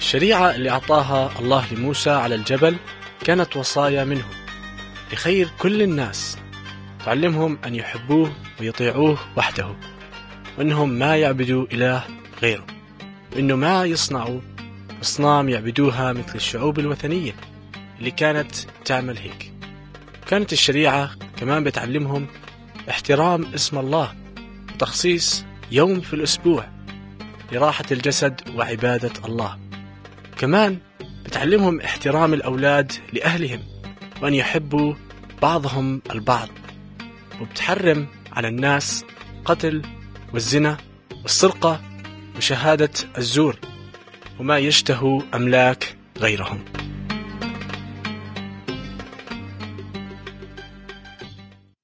الشريعة اللي أعطاها الله لموسى على الجبل كانت وصايا منه لخير كل الناس، تعلمهم أن يحبوه ويطيعوه وحده، وأنهم ما يعبدوا إله غيره، وأنه ما يصنعوا أصنام يعبدوها مثل الشعوب الوثنية اللي كانت تعمل هيك. كانت الشريعة كمان بتعلمهم احترام اسم الله وتخصيص يوم في الأسبوع لراحة الجسد وعبادة الله. كمان بتعلمهم احترام الأولاد لأهلهم وأن يحبوا بعضهم البعض، وبتحرم على الناس قتل والزنا والسرقة وشهادة الزور وما يشتهوا أملاك غيرهم.